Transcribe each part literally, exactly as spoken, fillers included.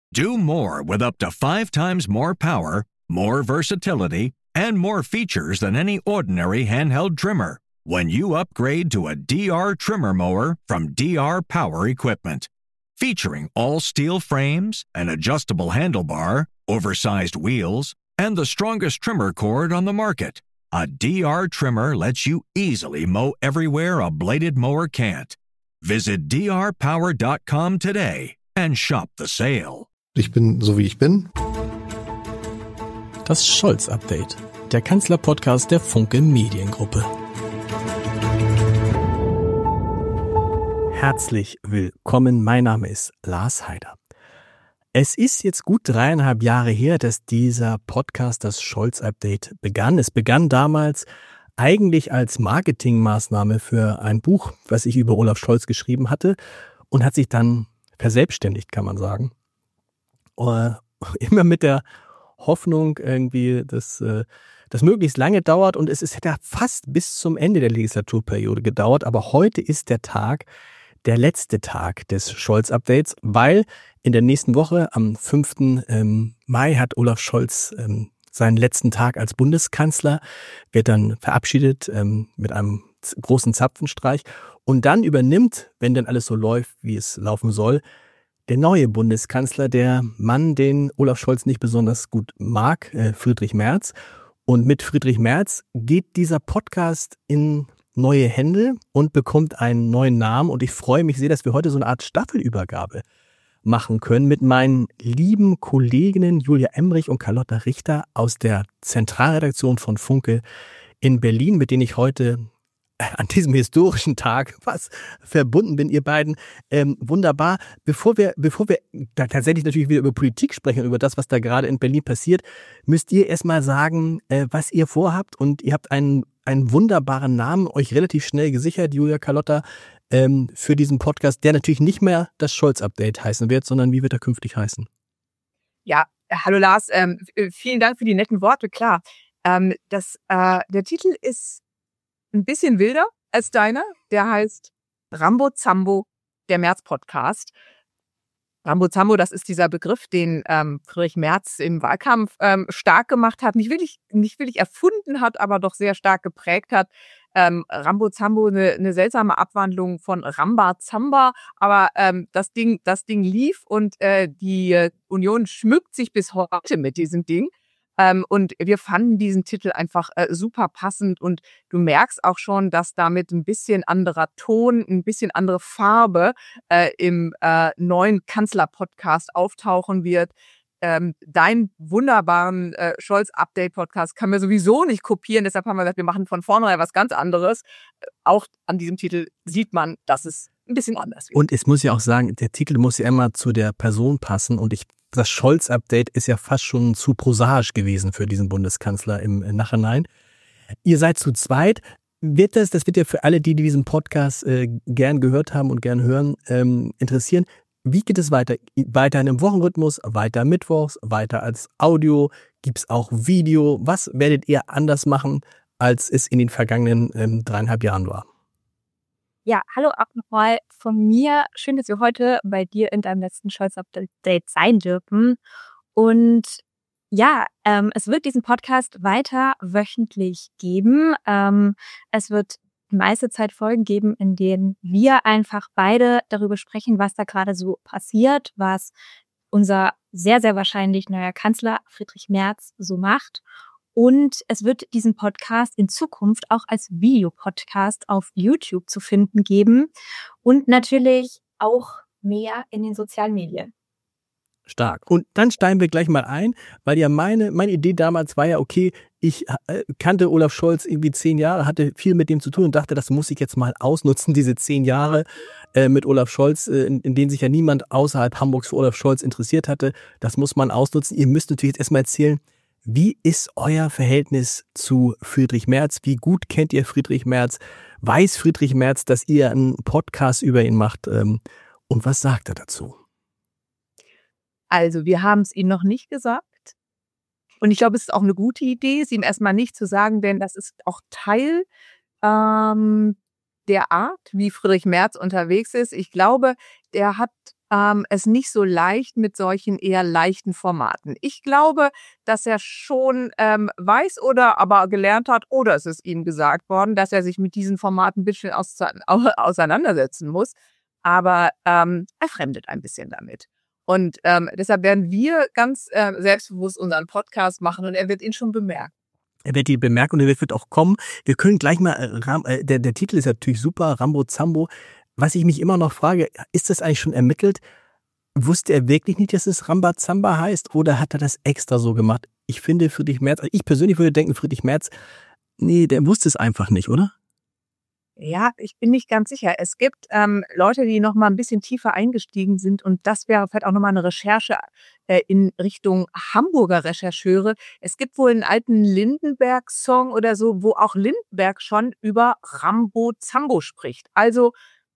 Do more with up to five times more power, more versatility, and more features than any ordinary handheld trimmer when you upgrade to a D R trimmer mower from D R Power Equipment. Featuring all steel frames, an adjustable handlebar, oversized wheels, and the strongest trimmer cord on the market, a D R trimmer lets you easily mow everywhere a bladed mower can't. Visit d r power dot com today and shop the sale. Ich bin so, wie ich bin. Das Scholz-Update, der Kanzler-Podcast der Funke Mediengruppe. Herzlich willkommen, mein Name ist Lars Heider. Es ist jetzt gut dreieinhalb Jahre her, dass dieser Podcast, das Scholz-Update, begann. Es begann damals eigentlich als Marketingmaßnahme für ein Buch, was ich über Olaf Scholz geschrieben hatte und hat sich dann verselbstständigt, kann man sagen. Uh, immer mit der Hoffnung irgendwie, dass uh, das möglichst lange dauert, und es, es hätte fast bis zum Ende der Legislaturperiode gedauert, aber heute ist der Tag, der letzte Tag des Scholz-Updates, weil in der nächsten Woche, am fünften Ähm, Mai, hat Olaf Scholz ähm, seinen letzten Tag als Bundeskanzler, wird dann verabschiedet ähm, mit einem z- großen Zapfenstreich, und dann übernimmt, wenn dann alles so läuft, wie es laufen soll, der neue Bundeskanzler, der Mann, den Olaf Scholz nicht besonders gut mag, äh, Friedrich Merz. Und mit Friedrich Merz geht dieser Podcast in neue Hände und bekommt einen neuen Namen. Und ich freue mich sehr, dass wir heute so eine Art Staffelübergabe machen können mit meinen lieben Kolleginnen Julia Emmerich und Carlotta Richter aus der Zentralredaktion von Funke in Berlin, mit denen ich heute an diesem historischen Tag was verbunden bin, ihr beiden. Ähm, wunderbar. Bevor wir, bevor wir da tatsächlich natürlich wieder über Politik sprechen, über das, was da gerade in Berlin passiert, müsst ihr erstmal sagen, äh, was ihr vorhabt. Und ihr habt einen, einen wunderbaren Namen euch relativ schnell gesichert, Julia, Carlotta, ähm, für diesen Podcast, der natürlich nicht mehr das Scholz-Update heißen wird, sondern wie wird er künftig heißen? Ja, hallo Lars, ähm, vielen Dank für die netten Worte, klar. Ähm, das, äh, der Titel ist ein bisschen wilder als deiner. Der heißt Rambo Zambo, der Merz-Podcast. Rambo Zambo, das ist dieser Begriff, den ähm, Friedrich Merz im Wahlkampf ähm, stark gemacht hat, nicht wirklich, nicht wirklich erfunden hat, aber doch sehr stark geprägt hat. Ähm, Rambo Zambo, eine, eine seltsame Abwandlung von Ramba Zamba, aber ähm, das Ding, das Ding lief, und äh, die äh, Union schmückt sich bis heute mit diesem Ding. Ähm, und wir fanden diesen Titel einfach äh, super passend, und du merkst auch schon, dass damit ein bisschen anderer Ton, ein bisschen andere Farbe äh, im äh, neuen Kanzler-Podcast auftauchen wird. Ähm, deinen wunderbaren äh, Scholz-Update-Podcast kann man sowieso nicht kopieren, deshalb haben wir gesagt, wir machen von vornherein was ganz anderes. Äh, auch an diesem Titel sieht man, dass es ein bisschen anders wird. Und es muss ja auch sagen, der Titel muss ja immer zu der Person passen, und ich das Scholz-Update ist ja fast schon zu prosaisch gewesen für diesen Bundeskanzler im Nachhinein. Ihr seid zu zweit. Wird das, das wird ja für alle, die diesen Podcast äh, gern gehört haben und gern hören, ähm, interessieren. Wie geht es weiter? Weiter in einem Wochenrhythmus, weiter mittwochs, weiter als Audio? Gibt es auch Video? Was werdet ihr anders machen, als es in den vergangenen ähm, dreieinhalb Jahren war? Ja, hallo auch nochmal von mir. Schön, dass wir heute bei dir in deinem letzten Scholz-Update sein dürfen. Und ja, ähm, es wird diesen Podcast weiter wöchentlich geben. Ähm, es wird die meiste Zeit Folgen geben, in denen wir einfach beide darüber sprechen, was da gerade so passiert, was unser sehr, sehr wahrscheinlich neuer Kanzler Friedrich Merz so macht. Und es wird diesen Podcast in Zukunft auch als Videopodcast auf YouTube zu finden geben und natürlich auch mehr in den sozialen Medien. Stark. Und dann steigen wir gleich mal ein, weil ja meine, meine Idee damals war ja, okay, ich äh, kannte Olaf Scholz irgendwie zehn Jahre, hatte viel mit dem zu tun und dachte, das muss ich jetzt mal ausnutzen, diese zehn Jahre äh, mit Olaf Scholz, äh, in, in denen sich ja niemand außerhalb Hamburgs für Olaf Scholz interessiert hatte. Das muss man ausnutzen. Ihr müsst natürlich jetzt erstmal erzählen, wie ist euer Verhältnis zu Friedrich Merz? Wie gut kennt ihr Friedrich Merz? Weiß Friedrich Merz, dass ihr einen Podcast über ihn macht? Ähm, und was sagt er dazu? Also, wir haben es ihm noch nicht gesagt. Und ich glaube, es ist auch eine gute Idee, es ihm erstmal nicht zu sagen, denn das ist auch Teil ähm, der Art, wie Friedrich Merz unterwegs ist. Ich glaube, der hat ähm, es nicht so leicht mit solchen eher leichten Formaten. Ich glaube, dass er schon ähm, weiß oder aber gelernt hat, oder es ist ihm gesagt worden, dass er sich mit diesen Formaten ein bisschen aus, auseinandersetzen muss. Aber ähm, er fremdet ein bisschen damit. Und ähm, deshalb werden wir ganz äh, selbstbewusst unseren Podcast machen und er wird ihn schon bemerken. Er wird die bemerken und er wird auch kommen. Wir können gleich mal, äh, Ram, äh, der, der Titel ist natürlich super, Rambo Zambo. Was ich mich immer noch frage, ist das eigentlich schon ermittelt? Wusste er wirklich nicht, dass es Rambazamba heißt oder hat er das extra so gemacht? Ich finde Friedrich Merz, ich persönlich würde denken, Friedrich Merz, nee, der wusste es einfach nicht, oder? Ja, ich bin nicht ganz sicher. Es gibt ähm, Leute, die noch mal ein bisschen tiefer eingestiegen sind und das wäre vielleicht auch noch mal eine Recherche äh, in Richtung Hamburger Rechercheure. Es gibt wohl einen alten Lindenberg-Song oder so, wo auch Lindenberg schon über Rambo Zambo spricht. Also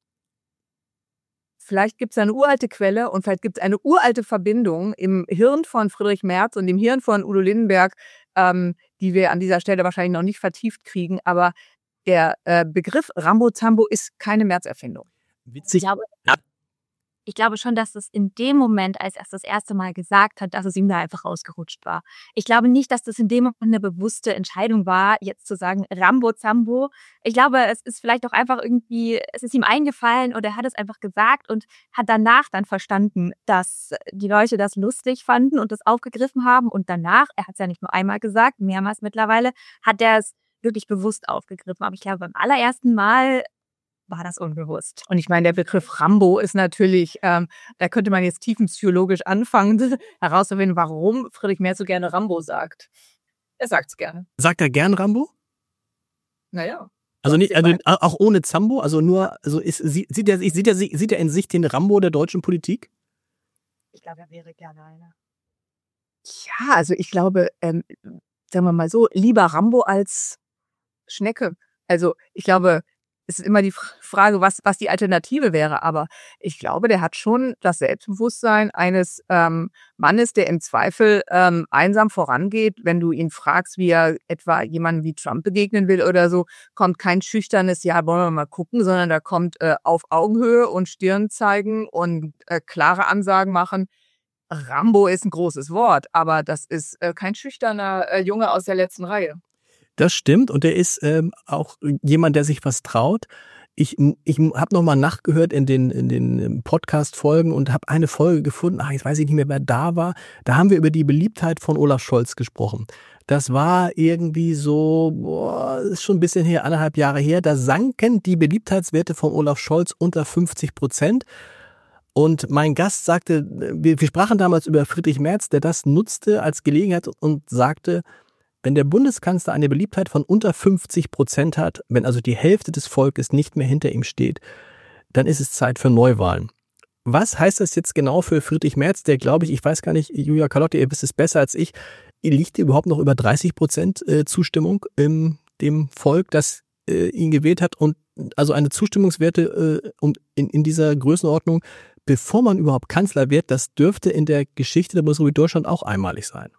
vielleicht gibt es eine uralte Quelle und vielleicht gibt es eine uralte Verbindung im Hirn von Friedrich Merz und im Hirn von Udo Lindenberg, ähm, die wir an dieser Stelle wahrscheinlich noch nicht vertieft kriegen. Aber der äh, Begriff Rambo Zambo ist keine Märzerfindung. Witzig. Ich glaube, ich glaube schon, dass es in dem Moment, als er es das erste Mal gesagt hat, dass es ihm da einfach rausgerutscht war. Ich glaube nicht, dass das in dem Moment eine bewusste Entscheidung war, jetzt zu sagen Rambo Zambo. Ich glaube, es ist vielleicht auch einfach irgendwie, es ist ihm eingefallen oder er hat es einfach gesagt und hat danach dann verstanden, dass die Leute das lustig fanden und das aufgegriffen haben. Und danach, er hat es ja nicht nur einmal gesagt, mehrmals mittlerweile, hat er es wirklich bewusst aufgegriffen. Aber ich glaube, beim allerersten Mal war das unbewusst. Und ich meine, der Begriff Rambo ist natürlich, ähm, da könnte man jetzt tiefenpsychologisch anfangen, herauszufinden, warum Friedrich Merz so gerne Rambo sagt. Er sagt es gerne. Sagt er gern Rambo? Naja. Also nicht, also auch ohne Zambo? Also nur, also ist, sieht, er, sieht, er, sieht er in sich den Rambo der deutschen Politik? Ich glaube, er wäre gerne einer. Ja, also ich glaube, ähm, sagen wir mal so, lieber Rambo als Schnecke. Also ich glaube, es ist immer die Frage, was, was die Alternative wäre. Aber ich glaube, der hat schon das Selbstbewusstsein eines ähm, Mannes, der im Zweifel ähm, einsam vorangeht. Wenn du ihn fragst, wie er etwa jemandem wie Trump begegnen will oder so, kommt kein schüchternes, ja, wollen wir mal gucken, sondern da kommt äh, auf Augenhöhe und Stirn zeigen und äh, klare Ansagen machen. Rambo ist ein großes Wort, aber das ist äh, kein schüchterner äh, Junge aus der letzten Reihe. Das stimmt und er ist ähm, auch jemand, der sich was traut. Ich, ich habe nochmal nachgehört in den, in den Podcast-Folgen und habe eine Folge gefunden, ach, jetzt weiß ich nicht mehr, wer da war. Da haben wir über die Beliebtheit von Olaf Scholz gesprochen. Das war irgendwie so, boah, ist schon ein bisschen her, anderthalb Jahre her. Da sanken die Beliebtheitswerte von Olaf Scholz unter fünfzig Prozent. Und mein Gast sagte, wir, wir sprachen damals über Friedrich Merz, der das nutzte als Gelegenheit und sagte, wenn der Bundeskanzler eine Beliebtheit von unter fünfzig Prozent hat, wenn also die Hälfte des Volkes nicht mehr hinter ihm steht, dann ist es Zeit für Neuwahlen. Was heißt das jetzt genau für Friedrich Merz, der, glaube ich, ich weiß gar nicht, Julia Carlotta, ihr wisst es besser als ich, liegt überhaupt noch über dreißig Prozent Zustimmung in dem Volk, das ihn gewählt hat und also eine Zustimmungswerte in, in dieser Größenordnung, bevor man überhaupt Kanzler wird, das dürfte in der Geschichte der Bundesrepublik Deutschland auch einmalig sein.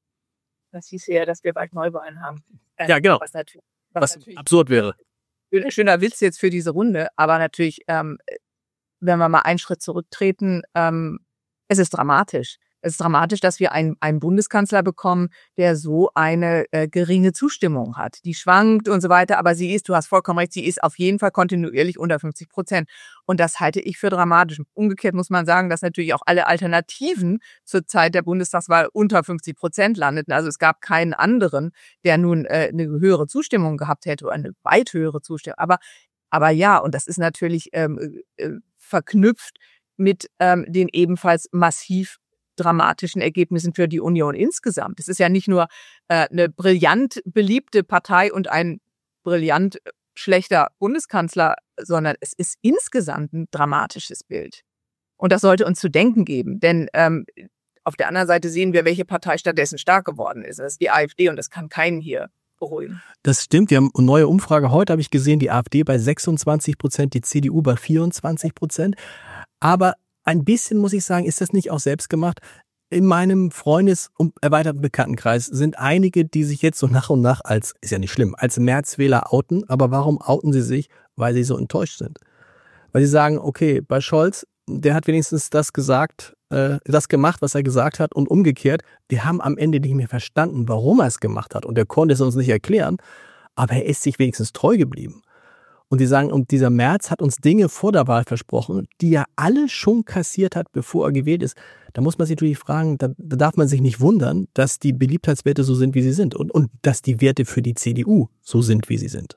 Das hieß ja, dass wir bald Neuwahlen haben. Äh, ja, genau. Was, natürlich, was, was natürlich absurd wäre. Ein schöner Witz jetzt für diese Runde, aber natürlich, ähm, wenn wir mal einen Schritt zurücktreten, ähm, es ist dramatisch. Es ist dramatisch, dass wir einen, einen Bundeskanzler bekommen, der so eine äh, geringe Zustimmung hat. Die schwankt und so weiter, aber sie ist, du hast vollkommen recht, sie ist auf jeden Fall kontinuierlich unter fünfzig Prozent. Und das halte ich für dramatisch. Umgekehrt muss man sagen, dass natürlich auch alle Alternativen zur Zeit der Bundestagswahl unter fünfzig Prozent landeten. Also es gab keinen anderen, der nun äh, eine höhere Zustimmung gehabt hätte oder eine weit höhere Zustimmung. Aber, aber ja, und das ist natürlich ähm, äh, verknüpft mit ähm, den ebenfalls massiv dramatischen Ergebnissen für die Union insgesamt. Es ist ja nicht nur äh, eine brillant beliebte Partei und ein brillant schlechter Bundeskanzler, sondern es ist insgesamt ein dramatisches Bild. Und das sollte uns zu denken geben, denn ähm, auf der anderen Seite sehen wir, welche Partei stattdessen stark geworden ist. Das ist die AfD und das kann keinen hier beruhigen. Das stimmt. Wir haben eine neue Umfrage heute, habe ich gesehen, die AfD bei sechsundzwanzig Prozent, die C D U bei vierundzwanzig Prozent. Aber ein bisschen, muss ich sagen, ist das nicht auch selbst gemacht. In meinem Freundes- und erweiterten Bekanntenkreis sind einige, die sich jetzt so nach und nach als, ist ja nicht schlimm, als Märzwähler outen. Aber warum outen sie sich? Weil sie so enttäuscht sind. Weil sie sagen, okay, bei Scholz der hat wenigstens das gesagt, äh, das gemacht, was er gesagt hat und umgekehrt. Wir haben am Ende nicht mehr verstanden, warum er es gemacht hat und er konnte es uns nicht erklären, aber er ist sich wenigstens treu geblieben. Und die sagen, und dieser Merz hat uns Dinge vor der Wahl versprochen, die er alle schon kassiert hat, bevor er gewählt ist. Da muss man sich natürlich fragen, da, da darf man sich nicht wundern, dass die Beliebtheitswerte so sind, wie sie sind und, und dass die Werte für die C D U so sind, wie sie sind.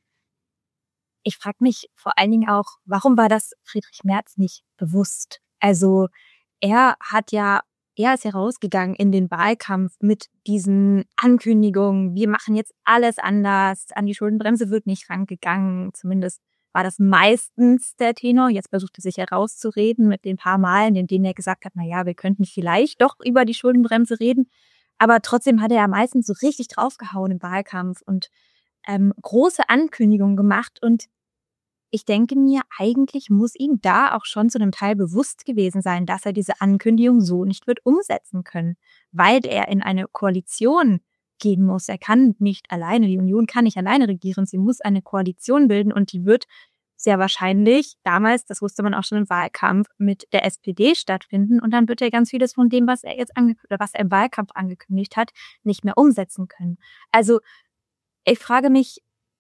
Ich frage mich vor allen Dingen auch, warum war das Friedrich Merz nicht bewusst? Also er hat ja, er ist ja rausgegangen in den Wahlkampf mit diesen Ankündigungen, wir machen jetzt alles anders, an die Schuldenbremse wird nicht rangegangen, zumindest war das meistens der Tenor. Jetzt versucht er sich herauszureden mit den paar Malen, in denen er gesagt hat, na ja, wir könnten vielleicht doch über die Schuldenbremse reden. Aber trotzdem hat er ja meistens so richtig draufgehauen im Wahlkampf und ähm, große Ankündigungen gemacht. Und ich denke mir, eigentlich muss ihm da auch schon zu einem Teil bewusst gewesen sein, dass er diese Ankündigung so nicht wird umsetzen können, weil er in eine Koalition gehen muss. Er kann nicht alleine, die Union kann nicht alleine regieren, sie muss eine Koalition bilden und die wird sehr wahrscheinlich damals, das wusste man auch schon im Wahlkampf, mit der S P D stattfinden und dann wird er ganz vieles von dem, was er jetzt ange- oder was er im Wahlkampf angekündigt hat, nicht mehr umsetzen können. Also ich frage mich,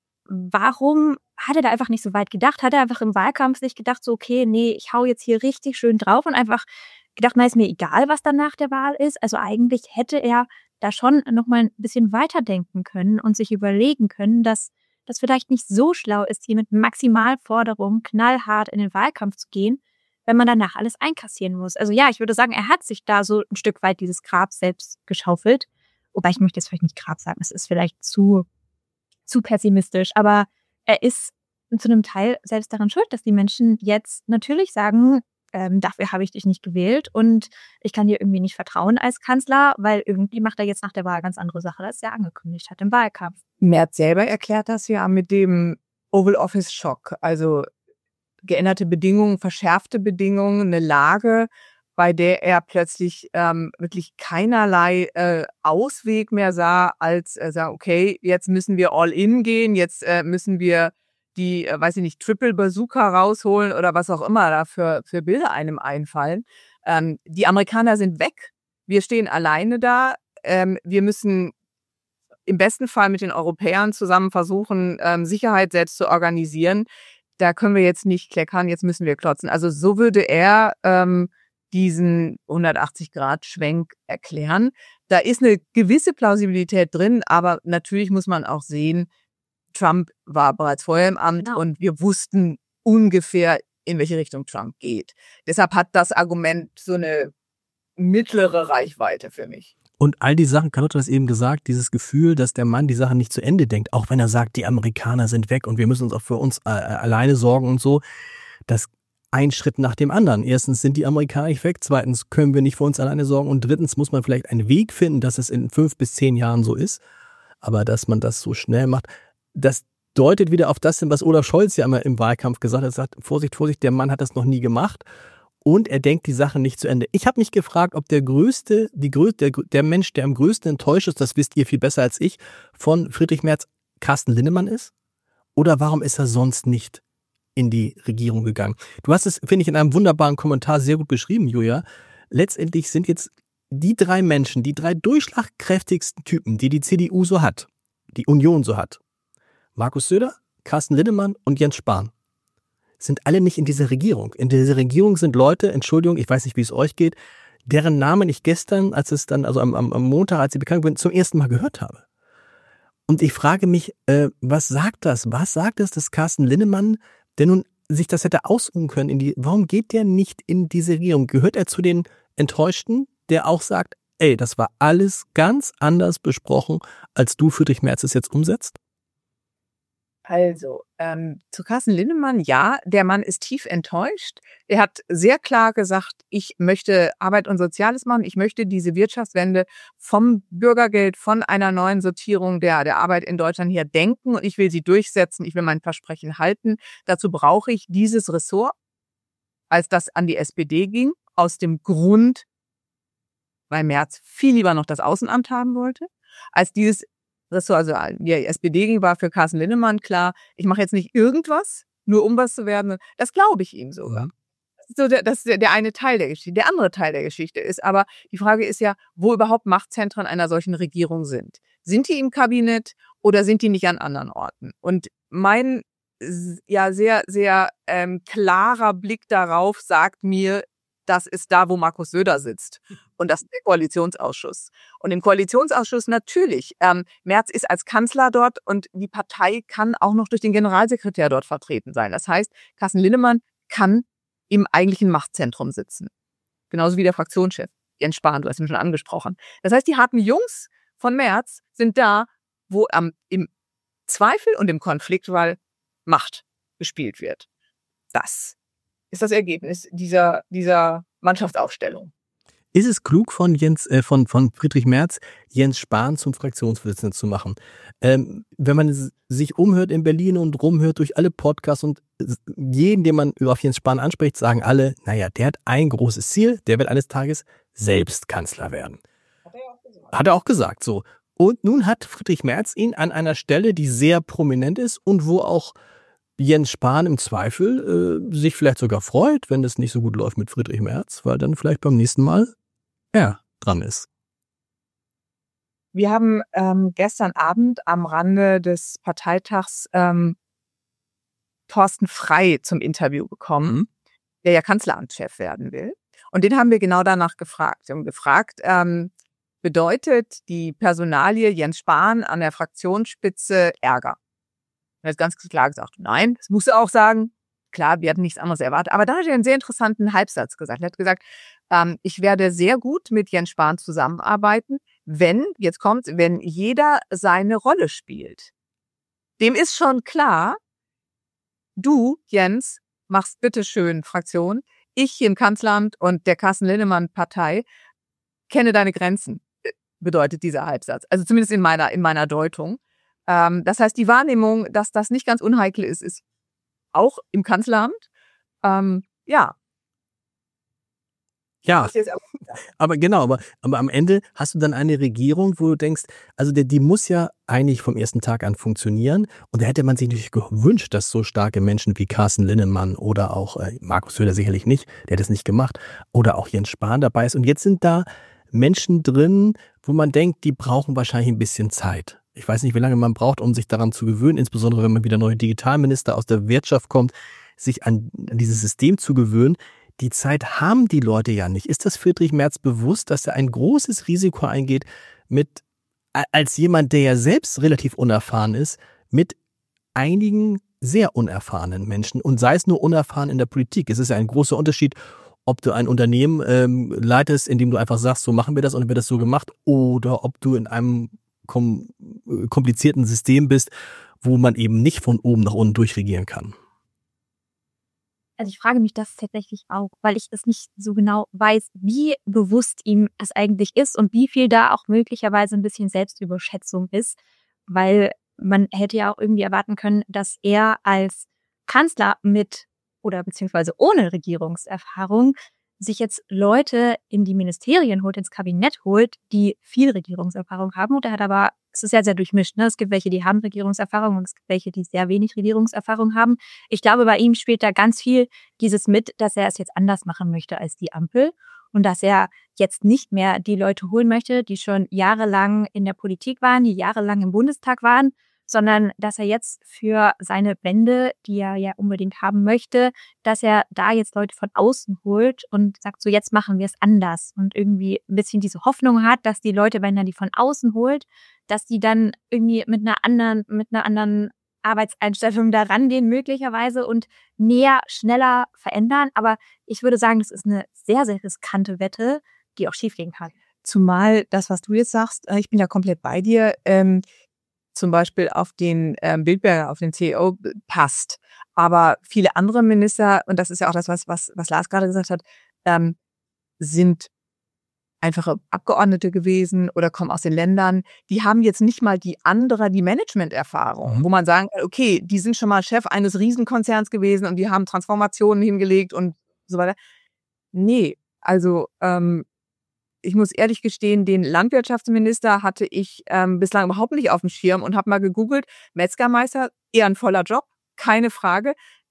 warum hat er da einfach nicht so weit gedacht? Hat er einfach im Wahlkampf sich gedacht, so okay, nee, ich hau jetzt hier richtig schön drauf und einfach gedacht, na, ist mir egal, was dann nach der Wahl ist. Also eigentlich hätte er da schon noch mal ein bisschen weiterdenken können und sich überlegen können, dass das vielleicht nicht so schlau ist, hier mit Maximalforderungen knallhart in den Wahlkampf zu gehen, wenn man danach alles einkassieren muss. Also ja, ich würde sagen, er hat sich da so ein Stück weit dieses Grab selbst geschaufelt. Wobei ich möchte jetzt vielleicht nicht Grab sagen, es ist vielleicht zu, zu pessimistisch, aber er ist zu einem Teil selbst daran schuld, dass die Menschen jetzt natürlich sagen, ähm, dafür habe ich dich nicht gewählt und ich kann dir irgendwie nicht vertrauen als Kanzler, weil irgendwie macht er jetzt nach der Wahl ganz andere Sache, als er angekündigt hat im Wahlkampf. Merz selber erklärt das ja mit dem Oval Office Schock, also geänderte Bedingungen, verschärfte Bedingungen, eine Lage, bei der er plötzlich ähm, wirklich keinerlei äh, Ausweg mehr sah, als er äh, sah, okay, jetzt müssen wir all in gehen, jetzt äh, müssen wir die, äh, weiß ich nicht, Triple Bazooka rausholen oder was auch immer da für, für Bilder einem einfallen. Ähm, die Amerikaner sind weg, wir stehen alleine da, ähm, wir müssen im besten Fall mit den Europäern zusammen versuchen, ähm, Sicherheit selbst zu organisieren. Da können wir jetzt nicht kleckern, jetzt müssen wir klotzen. Also so würde er ähm, diesen hundertachtzig-Grad-Schwenk erklären. Da ist eine gewisse Plausibilität drin, aber natürlich muss man auch sehen, Trump war bereits vorher im Amt genau. Und wir wussten ungefähr, in welche Richtung Trump geht. Deshalb hat das Argument so eine mittlere Reichweite für mich. Und all die Sachen, Carlotta hat es eben gesagt, dieses Gefühl, dass der Mann die Sachen nicht zu Ende denkt, auch wenn er sagt, die Amerikaner sind weg und wir müssen uns auch für uns äh, alleine sorgen und so, das ein Schritt nach dem anderen. Erstens sind die Amerikaner nicht weg, zweitens können wir nicht für uns alleine sorgen und drittens muss man vielleicht einen Weg finden, dass es in fünf bis zehn Jahren so ist, aber dass man das so schnell macht, das deutet wieder auf das hin, was Olaf Scholz ja immer im Wahlkampf gesagt hat, er sagt, Vorsicht, Vorsicht, der Mann hat das noch nie gemacht. Und er denkt die Sachen nicht zu Ende. Ich habe mich gefragt, ob der größte, die größte, der, der Mensch, der am größten enttäuscht ist, das wisst ihr viel besser als ich, von Friedrich Merz Carsten Linnemann ist? Oder warum ist er sonst nicht in die Regierung gegangen? Du hast es, finde ich, in einem wunderbaren Kommentar sehr gut beschrieben, Julia. Letztendlich sind jetzt die drei Menschen, die drei durchschlagkräftigsten Typen, die die C D U so hat, die Union so hat. Markus Söder, Carsten Linnemann und Jens Spahn. Sind alle nicht in dieser Regierung. In dieser Regierung sind Leute, Entschuldigung, ich weiß nicht, wie es euch geht, deren Namen ich gestern, als es dann, also am, am Montag, als ich bekannt bin, zum ersten Mal gehört habe. Und ich frage mich, äh, was sagt das? Was sagt es, dass Carsten Linnemann, der nun sich das hätte ausruhen können, in die, warum geht der nicht in diese Regierung? Gehört er zu den Enttäuschten, der auch sagt, ey, das war alles ganz anders besprochen, als du, Friedrich Merz, es jetzt umsetzt? Also, ähm, zu Carsten Linnemann, ja, der Mann ist tief enttäuscht. Er hat sehr klar gesagt, ich möchte Arbeit und Soziales machen. Ich möchte diese Wirtschaftswende vom Bürgergeld, von einer neuen Sortierung der, der Arbeit in Deutschland her denken und ich will sie durchsetzen. Ich will mein Versprechen halten. Dazu brauche ich dieses Ressort, als das an die S P D ging, aus dem Grund, weil Merz viel lieber noch das Außenamt haben wollte, als dieses Ressort, also die S P D ging, war für Carsten Linnemann klar, ich mache jetzt nicht irgendwas, nur um was zu werden. Das glaube ich ihm sogar. ist so der, das ist der eine Teil der Geschichte. Der andere Teil der Geschichte ist aber, die Frage ist ja, wo überhaupt Machtzentren einer solchen Regierung sind. Sind die im Kabinett oder sind die nicht an anderen Orten? Und mein ja sehr, sehr ähm, klarer Blick darauf sagt mir, das ist da, wo Markus Söder sitzt. Und das ist der Koalitionsausschuss. Und im Koalitionsausschuss natürlich, ähm, Merz ist als Kanzler dort und die Partei kann auch noch durch den Generalsekretär dort vertreten sein. Das heißt, Carsten Linnemann kann im eigentlichen Machtzentrum sitzen. Genauso wie der Fraktionschef, Jens Spahn, du hast ihn schon angesprochen. Das heißt, die harten Jungs von Merz sind da, wo am, im Zweifel und im Konfliktfall Macht gespielt wird. Das ist das Ergebnis dieser, dieser Mannschaftsaufstellung. Ist es klug von Jens, äh, von, von Friedrich Merz, Jens Spahn zum Fraktionsvorsitzenden zu machen? Ähm, wenn man s- sich umhört in Berlin und rumhört durch alle Podcasts und s- jeden, den man auf Jens Spahn anspricht, sagen alle, naja, der hat ein großes Ziel, der wird eines Tages selbst Kanzler werden. Hat er auch gesagt, so. Und nun hat Friedrich Merz ihn an einer Stelle, die sehr prominent ist und wo auch Jens Spahn im Zweifel äh, sich vielleicht sogar freut, wenn es nicht so gut läuft mit Friedrich Merz, weil dann vielleicht beim nächsten Mal er dran ist. Wir haben ähm, gestern Abend am Rande des Parteitags ähm, Thorsten Frey zum Interview bekommen, Mhm. der ja Kanzleramtschef werden will. Und den haben wir genau danach gefragt. Wir haben gefragt, ähm, bedeutet die Personalie Jens Spahn an der Fraktionsspitze Ärger? Er hat ganz klar gesagt, nein, das muss er auch sagen. Klar, wir hatten nichts anderes erwartet. Aber dann hat er einen sehr interessanten Halbsatz gesagt. Er hat gesagt, ähm, ich werde sehr gut mit Jens Spahn zusammenarbeiten, wenn, jetzt kommt, wenn jeder seine Rolle spielt. Dem ist schon klar, du, Jens, machst bitteschön Fraktion. Ich hier im Kanzleramt und der Carsten Linnemann Partei kenne deine Grenzen, bedeutet dieser Halbsatz. Also zumindest in meiner, in meiner Deutung. Ähm, das heißt, die Wahrnehmung, dass das nicht ganz unheikel ist, ist auch im Kanzleramt. Ähm, ja. Ja, Das ist jetzt aber genau, aber, aber am Ende hast du dann eine Regierung, wo du denkst, also die, die muss ja eigentlich vom ersten Tag an funktionieren. Und da hätte man sich natürlich gewünscht, dass so starke Menschen wie Carsten Linnemann oder auch äh, Markus Söder sicherlich nicht, der hat das nicht gemacht, oder auch Jens Spahn dabei ist. Und jetzt sind da Menschen drin, wo man denkt, die brauchen wahrscheinlich ein bisschen Zeit. Ich weiß nicht, wie lange man braucht, um sich daran zu gewöhnen, insbesondere wenn man wieder neue Digitalminister aus der Wirtschaft kommt, sich an, an dieses System zu gewöhnen. Die Zeit haben die Leute ja nicht. Ist das Friedrich Merz bewusst, dass er ein großes Risiko eingeht, mit als jemand, der ja selbst relativ unerfahren ist, mit einigen sehr unerfahrenen Menschen und sei es nur unerfahren in der Politik. Es ist ja ein großer Unterschied, ob du ein Unternehmen ähm, leitest, indem du einfach sagst, so machen wir das und dann wird das so gemacht, oder ob du in einem kom- komplizierten System bist, wo man eben nicht von oben nach unten durchregieren kann. Also ich frage mich das tatsächlich auch, weil ich es nicht so genau weiß, wie bewusst ihm es eigentlich ist und wie viel da auch möglicherweise ein bisschen Selbstüberschätzung ist, weil man hätte ja auch irgendwie erwarten können, dass er als Kanzler mit oder beziehungsweise ohne Regierungserfahrung sich jetzt Leute in die Ministerien holt, ins Kabinett holt, die viel Regierungserfahrung haben. Und er hat aber, es ist sehr, sehr durchmischt. Ne? Es gibt welche, die haben Regierungserfahrung und es gibt welche, die sehr wenig Regierungserfahrung haben. Ich glaube, bei ihm spielt da ganz viel dieses mit, dass er es jetzt anders machen möchte als die Ampel und dass er jetzt nicht mehr die Leute holen möchte, die schon jahrelang in der Politik waren, die jahrelang im Bundestag waren, sondern dass er jetzt für seine Wende, die er ja unbedingt haben möchte, dass er da jetzt Leute von außen holt und sagt, so jetzt machen wir es anders und irgendwie ein bisschen diese Hoffnung hat, dass die Leute, wenn er die von außen holt, dass die dann irgendwie mit einer anderen, mit einer anderen Arbeitseinstellung da rangehen möglicherweise und näher, schneller verändern. Aber ich würde sagen, das ist eine sehr, sehr riskante Wette, die auch schiefgehen kann. Zumal das, was du jetzt sagst, ich bin ja komplett bei dir, ähm, zum Beispiel auf den ähm, Bildberger, auf den C E O passt. Aber viele andere Minister, und das ist ja auch das, was, was, was Lars gerade gesagt hat, ähm, sind einfache Abgeordnete gewesen oder kommen aus den Ländern. Die haben jetzt nicht mal die andere, die Management-Erfahrung, Mhm. wo man sagen kann, okay, die sind schon mal Chef eines Riesenkonzerns gewesen und die haben Transformationen hingelegt und so weiter. Nee, also ähm, ich muss ehrlich gestehen, den Landwirtschaftsminister hatte ich ähm, bislang überhaupt nicht auf dem Schirm und habe mal gegoogelt. Metzgermeister, eher ein voller Job, keine Frage.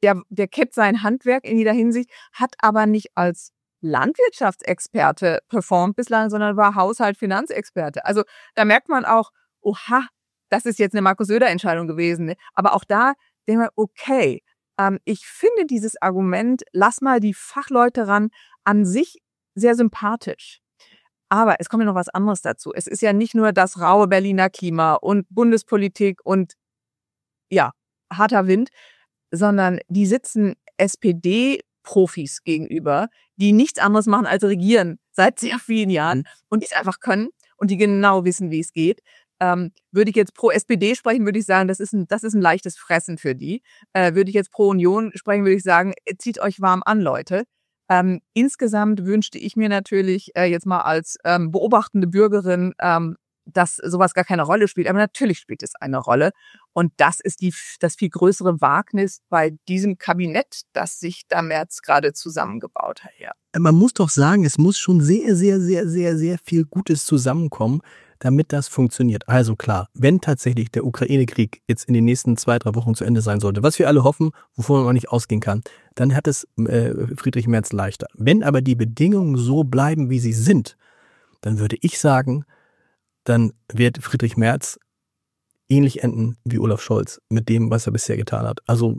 der, der kennt sein Handwerk in jeder Hinsicht, hat aber nicht als Landwirtschaftsexperte performt bislang, sondern war Haushalt, Finanzexperte. Also da merkt man auch, oha, das ist jetzt eine Markus Söder-Entscheidung gewesen. Aber auch da denkt man, okay, ähm, ich finde dieses Argument, lass mal die Fachleute ran, an sich sehr sympathisch. Aber es kommt ja noch was anderes dazu. Es ist ja nicht nur das raue Berliner Klima und Bundespolitik und ja, harter Wind, sondern die sitzen S P D-Profis gegenüber, die nichts anderes machen als regieren seit sehr vielen Jahren und die es einfach können und die genau wissen, wie es geht. Ähm, würde ich jetzt pro S P D sprechen, würde ich sagen, das ist ein, das ist ein leichtes Fressen für die. Äh, würde ich jetzt pro Union sprechen, würde ich sagen, zieht euch warm an, Leute. Ähm, insgesamt wünschte ich mir natürlich äh, jetzt mal als ähm, beobachtende Bürgerin, ähm, dass sowas gar keine Rolle spielt. Aber natürlich spielt es eine Rolle. Und das ist die, das viel größere Wagnis bei diesem Kabinett, das sich da Merz gerade zusammengebaut hat. Ja. Man muss doch sagen, es muss schon sehr, sehr, sehr, sehr, sehr viel Gutes zusammenkommen, damit das funktioniert. Also klar, wenn tatsächlich der Ukraine-Krieg jetzt in den nächsten zwei, drei Wochen zu Ende sein sollte, was wir alle hoffen, wovon man auch nicht ausgehen kann, dann hat es äh, Friedrich Merz leichter. Wenn aber die Bedingungen so bleiben, wie sie sind, dann würde ich sagen, dann wird Friedrich Merz ähnlich enden wie Olaf Scholz mit dem, was er bisher getan hat. Also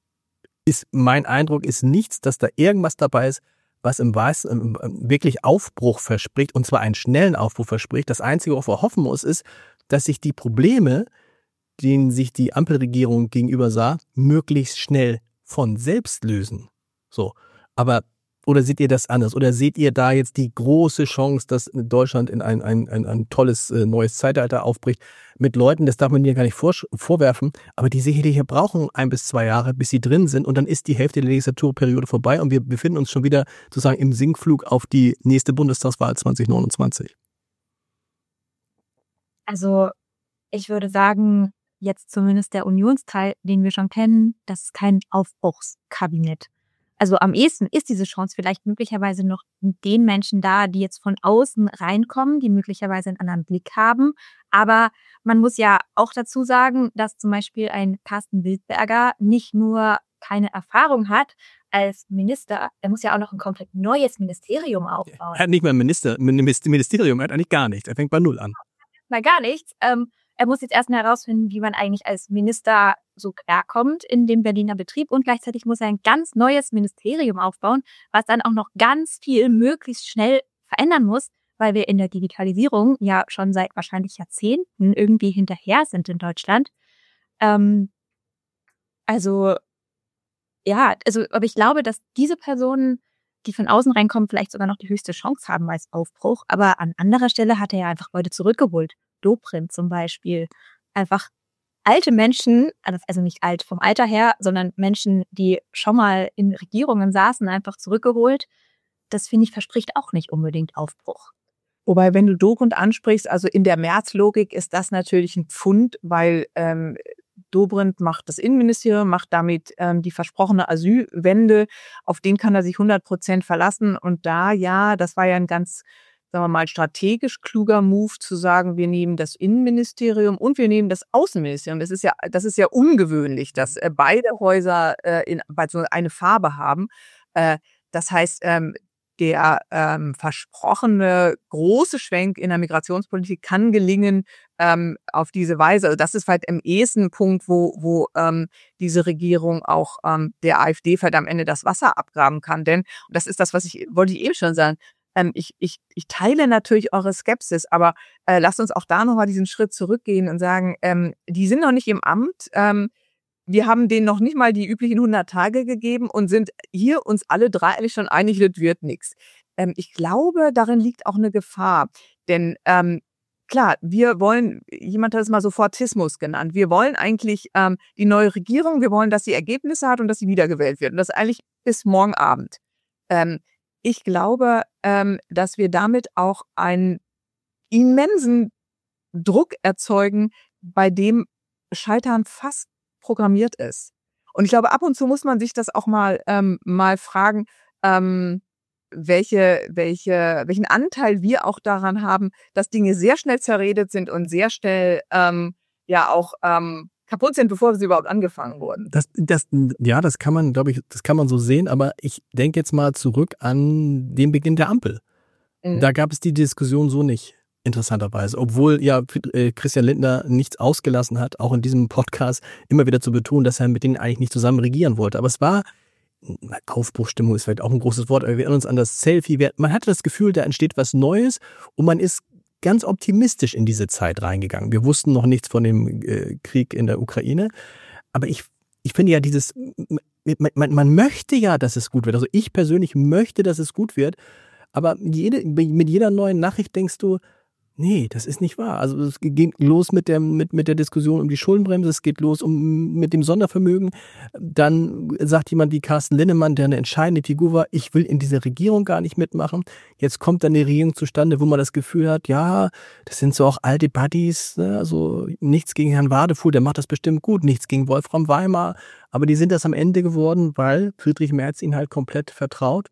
ist mein Eindruck ist nichts, dass da irgendwas dabei ist, was im Weißen wirklich Aufbruch verspricht, und zwar einen schnellen Aufbruch verspricht. Das Einzige, worauf er hoffen muss, ist, dass sich die Probleme, denen sich die Ampelregierung gegenüber sah, möglichst schnell von selbst lösen. So, aber oder seht ihr das anders? Oder seht ihr da jetzt die große Chance, dass Deutschland in ein, ein, ein, ein tolles äh, neues Zeitalter aufbricht mit Leuten, das darf man dir gar nicht vor, vorwerfen, aber die sicherlich brauchen ein bis zwei Jahre, bis sie drin sind und dann ist die Hälfte der Legislaturperiode vorbei und wir befinden uns schon wieder sozusagen im Sinkflug auf die nächste Bundestagswahl zwanzig neunundzwanzig. Also ich würde sagen, jetzt zumindest der Unionsteil, den wir schon kennen, das ist kein Aufbruchskabinett. Also am ehesten ist diese Chance vielleicht möglicherweise noch mit den Menschen da, die jetzt von außen reinkommen, die möglicherweise einen anderen Blick haben. Aber man muss ja auch dazu sagen, dass zum Beispiel ein Carsten Wildberger nicht nur keine Erfahrung hat als Minister, er muss ja auch noch ein komplett neues Ministerium aufbauen. Er hat nicht mal ein Minister, Ministerium, er hat eigentlich gar nichts. Er fängt bei Null an. Mal gar nichts. Ähm, er muss jetzt erstmal herausfinden, wie man eigentlich als Minister so klarkommt in dem Berliner Betrieb und gleichzeitig muss er ein ganz neues Ministerium aufbauen, was dann auch noch ganz viel möglichst schnell verändern muss, weil wir in der Digitalisierung ja schon seit wahrscheinlich Jahrzehnten irgendwie hinterher sind in Deutschland. Ähm, also, ja, also, aber ich glaube, dass diese Personen, die von außen reinkommen, vielleicht sogar noch die höchste Chance haben als Aufbruch. Aber an anderer Stelle hat er ja einfach Leute zurückgeholt. Dobrindt zum Beispiel. Einfach alte Menschen, also nicht alt vom Alter her, sondern Menschen, die schon mal in Regierungen saßen, einfach zurückgeholt. Das, finde ich, verspricht auch nicht unbedingt Aufbruch. Wobei, wenn du Dobrindt ansprichst, also in der Merz-Logik ist das natürlich ein Pfund, weil ähm, Dobrindt macht das Innenministerium, macht damit ähm, die versprochene Asylwende, auf den kann er sich hundert Prozent verlassen. Und da, ja, das war ja ein ganz, sagen wir mal, strategisch kluger Move zu sagen, wir nehmen das Innenministerium und wir nehmen das Außenministerium. Das ist ja, das ist ja ungewöhnlich, dass äh, beide Häuser äh, in, so eine Farbe haben. Äh, das heißt, ähm, der ähm, versprochene große Schwenk in der Migrationspolitik kann gelingen ähm, auf diese Weise. Also das ist halt im ehesten Punkt, wo, wo ähm, diese Regierung auch ähm, der AfD vielleicht am Ende das Wasser abgraben kann. Denn, und das ist das, was ich, wollte ich eben schon sagen, ähm, ich, ich, ich teile natürlich eure Skepsis, aber äh, lasst uns auch da nochmal diesen Schritt zurückgehen und sagen, ähm, die sind noch nicht im Amt, ähm, wir haben denen noch nicht mal die üblichen hundert Tage gegeben und sind hier uns alle drei eigentlich schon einig, das wird nichts. Ähm, ich glaube, darin liegt auch eine Gefahr. Denn ähm, klar, wir wollen, jemand hat es mal Sofortismus genannt, wir wollen eigentlich ähm, die neue Regierung, wir wollen, dass sie Ergebnisse hat und dass sie wiedergewählt wird. Und das eigentlich bis morgen Abend. Ähm, ich glaube, ähm, dass wir damit auch einen immensen Druck erzeugen, bei dem Scheitern fast programmiert ist. Und ich glaube, ab und zu muss man sich das auch mal ähm, mal fragen, ähm, welche welche welchen Anteil wir auch daran haben, dass Dinge sehr schnell zerredet sind und sehr schnell ähm, ja auch ähm, kaputt sind, bevor sie überhaupt angefangen wurden. Das, das, ja, das kann man, glaube ich, das kann man so sehen, aber ich denke jetzt mal zurück an den Beginn der Ampel. Mhm. Da gab es die Diskussion so nicht, interessanterweise. Obwohl ja Christian Lindner nichts ausgelassen hat, auch in diesem Podcast immer wieder zu betonen, dass er mit denen eigentlich nicht zusammen regieren wollte. Aber es war, Aufbruchstimmung ist vielleicht auch ein großes Wort, aber wir erinnern uns an das Selfie. Man hatte das Gefühl, da entsteht was Neues und man ist ganz optimistisch in diese Zeit reingegangen. Wir wussten noch nichts von dem äh, Krieg in der Ukraine, aber ich, ich finde ja dieses, man, man möchte ja, dass es gut wird. Also ich persönlich möchte, dass es gut wird, aber jede, mit jeder neuen Nachricht denkst du, nee, das ist nicht wahr. Also es geht los mit der, mit, mit der Diskussion um die Schuldenbremse, es geht los um, mit dem Sondervermögen. Dann sagt jemand wie Carsten Linnemann, der eine entscheidende Figur war, ich will in dieser Regierung gar nicht mitmachen. Jetzt kommt dann eine Regierung zustande, wo man das Gefühl hat, ja, das sind so auch alte Buddies, ne? Also nichts gegen Herrn Wadefuhl, der macht das bestimmt gut, nichts gegen Wolfram Weimar, aber die sind das am Ende geworden, weil Friedrich Merz ihnen halt komplett vertraut.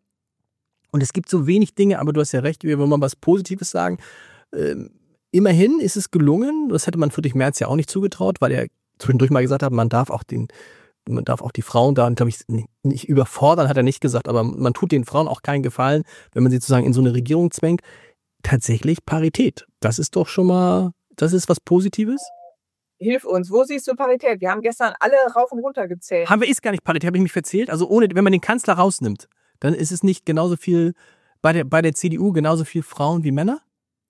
Und es gibt so wenig Dinge, aber du hast ja recht, wir wollen mal was Positives sagen. Ähm, immerhin ist es gelungen, das hätte man Friedrich Merz ja auch nicht zugetraut, weil er zwischendurch mal gesagt hat, man darf auch den, man darf auch die Frauen da, glaube ich, nicht, nicht überfordern, hat er nicht gesagt, aber man tut den Frauen auch keinen Gefallen, wenn man sie sozusagen in so eine Regierung zwängt. Tatsächlich Parität. Das ist doch schon mal, das ist was Positives. Hilf uns, wo siehst du Parität? Wir haben gestern alle rauf und runter gezählt. Haben wir, ist gar nicht Parität, habe ich mich verzählt. Also ohne, wenn man den Kanzler rausnimmt, dann ist es nicht genauso viel, bei der, bei der C D U genauso viel Frauen wie Männer?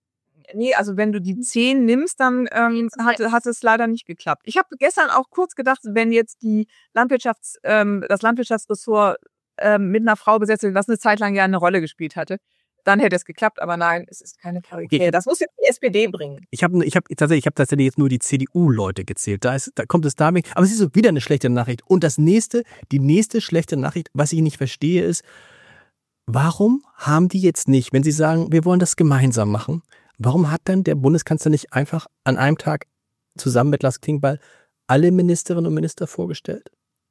Nee, also wenn du die zehn nimmst, dann ähm, hat, hat es leider nicht geklappt. Ich habe gestern auch kurz gedacht, wenn jetzt die Landwirtschafts, ähm, das Landwirtschaftsressort ähm, mit einer Frau besetzt wird, was eine Zeit lang ja eine Rolle gespielt hatte, dann hätte es geklappt. Aber nein, es ist keine Parität. Okay. Das muss jetzt die S P D bringen. Ich habe ich hab, tatsächlich, ich hab tatsächlich jetzt nur die C D U-Leute gezählt. Da, ist, da kommt es damit. Aber es ist so wieder eine schlechte Nachricht. Und das nächste, die nächste schlechte Nachricht, was ich nicht verstehe, ist, warum haben die jetzt nicht, wenn sie sagen, wir wollen das gemeinsam machen, warum hat dann der Bundeskanzler nicht einfach an einem Tag zusammen mit Lars Klingbeil alle Ministerinnen und Minister vorgestellt?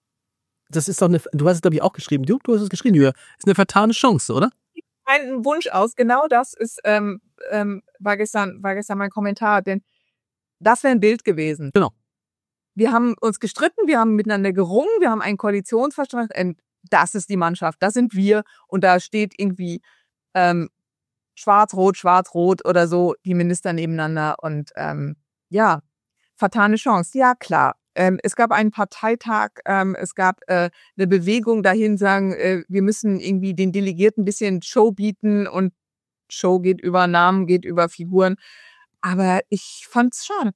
Das ist doch eine, du hast es glaube ich auch geschrieben, du, du hast es geschrieben, Julia, ist eine vertane Chance, oder? Ein Wunsch aus, genau das ist, ähm, ähm, war gestern, war gestern mein Kommentar, denn das wäre ein Bild gewesen. Genau. Wir haben uns gestritten, wir haben miteinander gerungen, wir haben einen Koalitionsvertrag, und das ist die Mannschaft, das sind wir und da steht irgendwie, ähm, Schwarz-Rot, Schwarz-Rot oder so, die Minister nebeneinander und ähm, ja, vertane Chance. Ja, klar. Ähm, es gab einen Parteitag, ähm, es gab äh, eine Bewegung dahin, sagen, äh, wir müssen irgendwie den Delegierten ein bisschen Show bieten und Show geht über Namen, geht über Figuren. Aber ich fand's schade.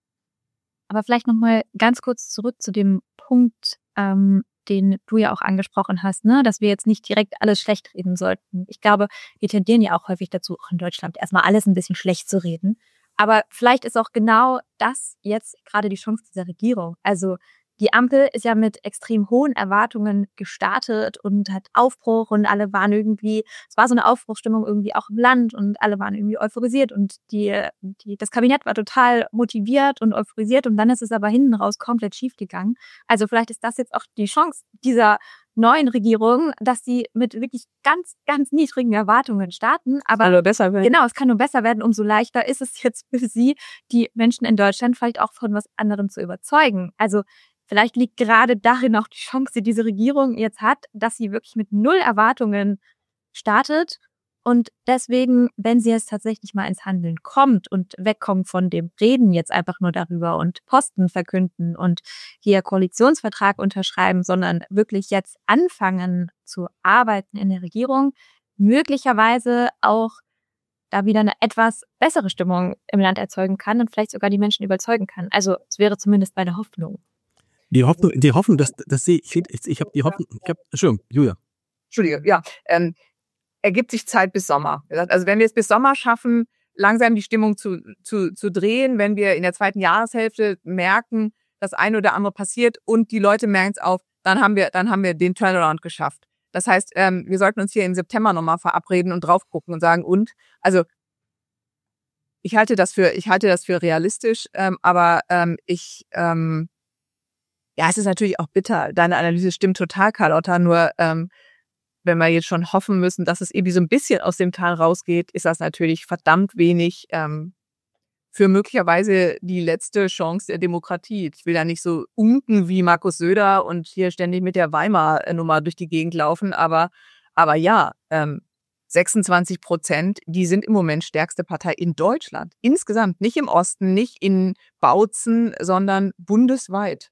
Aber vielleicht nochmal ganz kurz zurück zu dem Punkt, ähm, den du ja auch angesprochen hast, ne, dass wir jetzt nicht direkt alles schlecht reden sollten. Ich glaube, wir tendieren ja auch häufig dazu, auch in Deutschland erstmal alles ein bisschen schlecht zu reden. Aber vielleicht ist auch genau das jetzt gerade die Chance dieser Regierung. Also die Ampel ist ja mit extrem hohen Erwartungen gestartet und hat Aufbruch und alle waren irgendwie, es war so eine Aufbruchsstimmung irgendwie auch im Land und alle waren irgendwie euphorisiert und die, die, das Kabinett war total motiviert und euphorisiert und dann ist es aber hinten raus komplett schief gegangen. Also vielleicht ist das jetzt auch die Chance dieser neuen Regierung, dass sie mit wirklich ganz, ganz niedrigen Erwartungen starten. Aber kann nur besser werden. Genau, es kann nur besser werden. Umso leichter ist es jetzt für sie, die Menschen in Deutschland vielleicht auch von was anderem zu überzeugen. Also vielleicht liegt gerade darin auch die Chance, die diese Regierung jetzt hat, dass sie wirklich mit null Erwartungen startet und deswegen, wenn sie jetzt tatsächlich mal ins Handeln kommt und wegkommt von dem Reden jetzt einfach nur darüber und Posten verkünden und hier Koalitionsvertrag unterschreiben, sondern wirklich jetzt anfangen zu arbeiten in der Regierung, möglicherweise auch da wieder eine etwas bessere Stimmung im Land erzeugen kann und vielleicht sogar die Menschen überzeugen kann. Also es wäre zumindest meine Hoffnung. Die Hoffnung, die Hoffnung, das, das sehe ich, ich, ich habe die Hoffnung, ich habe, Entschuldigung, Julia. Entschuldige, ja, ähm, ergibt sich Zeit bis Sommer. Also wenn wir es bis Sommer schaffen, langsam die Stimmung zu, zu, zu drehen, wenn wir in der zweiten Jahreshälfte merken, das eine oder andere passiert und die Leute merken es auf, dann haben wir, dann haben wir den Turnaround geschafft. Das heißt, ähm, wir sollten uns hier im September nochmal verabreden und drauf gucken und sagen, und, also, ich halte das für, ich halte das für realistisch, ähm, aber ähm, ich, ähm, ja, es ist natürlich auch bitter. Deine Analyse stimmt total, Carlotta, nur ähm, wenn wir jetzt schon hoffen müssen, dass es irgendwie so ein bisschen aus dem Tal rausgeht, ist das natürlich verdammt wenig ähm, für möglicherweise die letzte Chance der Demokratie. Ich will da nicht so unken wie Markus Söder und hier ständig mit der Weimar-Nummer durch die Gegend laufen, aber, aber ja, ähm, sechsundzwanzig Prozent, die sind im Moment stärkste Partei in Deutschland. Insgesamt, nicht im Osten, nicht in Bautzen, sondern bundesweit.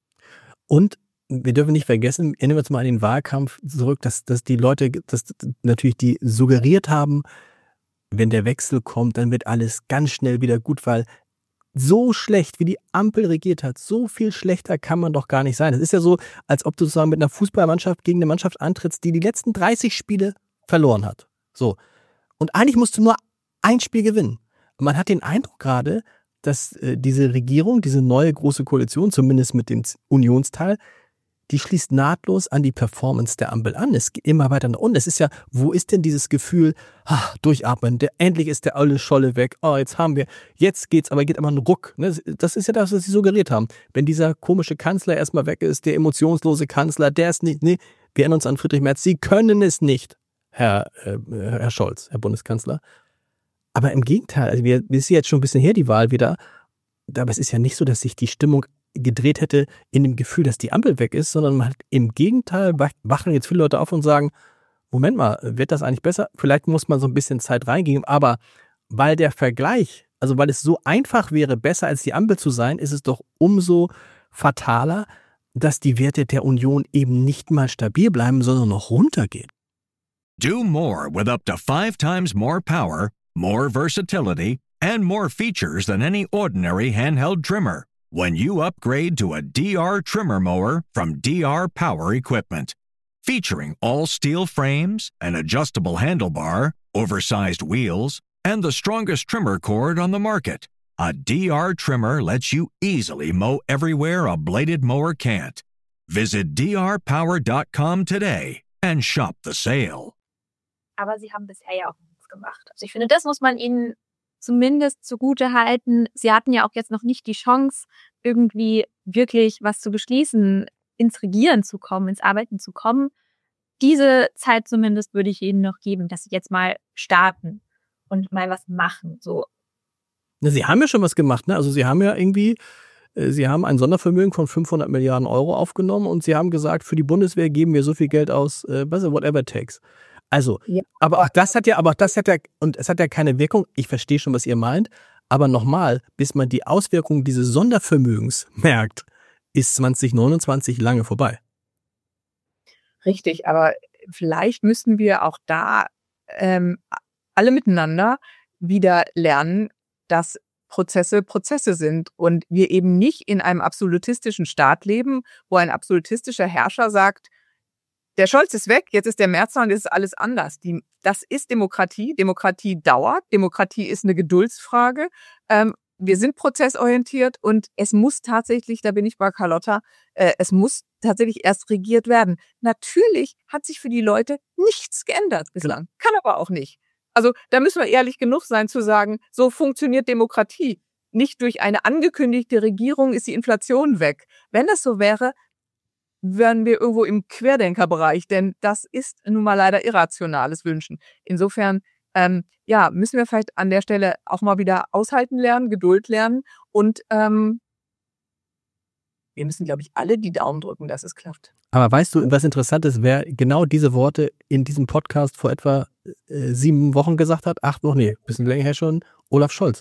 Und wir dürfen nicht vergessen, erinnern wir uns mal an den Wahlkampf zurück, dass, dass die Leute, dass natürlich die suggeriert haben, wenn der Wechsel kommt, dann wird alles ganz schnell wieder gut, weil so schlecht, wie die Ampel regiert hat, so viel schlechter kann man doch gar nicht sein. Es ist ja so, als ob du sozusagen mit einer Fußballmannschaft gegen eine Mannschaft antrittst, die die letzten dreißig Spiele verloren hat. So. Und eigentlich musst du nur ein Spiel gewinnen. Und man hat den Eindruck gerade, dass äh, diese Regierung, diese neue große Koalition, zumindest mit dem Unionsteil, die schließt nahtlos an die Performance der Ampel an. Es geht immer weiter nach unten. Es ist ja, wo ist denn dieses Gefühl, ach, durchatmen, der, endlich ist der alte Scholle weg, oh, jetzt haben wir, jetzt geht's, aber geht immer ein Ruck. Ne? Das ist ja das, was sie suggeriert haben. Wenn dieser komische Kanzler erstmal weg ist, der emotionslose Kanzler, der ist nicht, nee, wir erinnern uns an Friedrich Merz, Sie können es nicht, Herr, äh, Herr Scholz, Herr Bundeskanzler. Aber im Gegenteil, also wir, wir sehen jetzt schon ein bisschen her die Wahl wieder, aber es ist ja nicht so, dass sich die Stimmung gedreht hätte in dem Gefühl, dass die Ampel weg ist, sondern man hat im Gegenteil, wachen jetzt viele Leute auf und sagen, Moment mal, wird das eigentlich besser? Vielleicht muss man so ein bisschen Zeit reingeben, aber weil der Vergleich, also weil es so einfach wäre, besser als die Ampel zu sein, ist es doch umso fataler, dass die Werte der Union eben nicht mal stabil bleiben, sondern noch runtergehen. Do more with up to five times more power, more versatility, and more features than any ordinary handheld trimmer when you upgrade to a D R trimmer mower from D R Power Equipment. Featuring all steel frames, an adjustable handlebar, oversized wheels, and the strongest trimmer cord on the market, a D R trimmer lets you easily mow everywhere a bladed mower can't. Visit D R power dot com today and shop the sale. Aber sie haben bisher ja auch nichts gemacht. Also ich finde, das muss man ihnen zumindest zugute halten. Sie hatten ja auch jetzt noch nicht die Chance, irgendwie wirklich was zu beschließen, ins Regieren zu kommen, ins Arbeiten zu kommen. Diese Zeit zumindest würde ich ihnen noch geben, dass sie jetzt mal starten und mal was machen. So. Na, sie haben ja schon was gemacht, ne? Also sie haben ja irgendwie, äh, sie haben ein Sondervermögen von fünfhundert Milliarden Euro aufgenommen und sie haben gesagt, für die Bundeswehr geben wir so viel Geld aus, äh, was whatever it takes. Also, ja. aber auch das hat ja, aber auch das hat ja, und es hat ja keine Wirkung. Ich verstehe schon, was ihr meint, aber nochmal, bis man die Auswirkungen dieses Sondervermögens merkt, ist zwanzig neunundzwanzig lange vorbei. Richtig, aber vielleicht müssten wir auch da ähm, alle miteinander wieder lernen, dass Prozesse Prozesse sind und wir eben nicht in einem absolutistischen Staat leben, wo ein absolutistischer Herrscher sagt, der Scholz ist weg, jetzt ist der Merz und jetzt ist alles anders. Die, das ist Demokratie. Demokratie dauert. Demokratie ist eine Geduldsfrage. Ähm, wir sind prozessorientiert und es muss tatsächlich, da bin ich bei Carlotta, äh, es muss tatsächlich erst regiert werden. Natürlich hat sich für die Leute nichts geändert bislang. Kann aber auch nicht. Also da müssen wir ehrlich genug sein zu sagen, so funktioniert Demokratie. Nicht durch eine angekündigte Regierung ist die Inflation weg. Wenn das so wäre, wären wir irgendwo im Querdenkerbereich, denn das ist nun mal leider irrationales Wünschen. Insofern, ähm, ja, müssen wir vielleicht an der Stelle auch mal wieder aushalten lernen, Geduld lernen und ähm, wir müssen, glaube ich, alle die Daumen drücken, dass es klappt. Aber weißt du, was interessant ist, wer genau diese Worte in diesem Podcast vor etwa äh, sieben Wochen gesagt hat? Acht Wochen, nee, ein bisschen länger her schon, Olaf Scholz.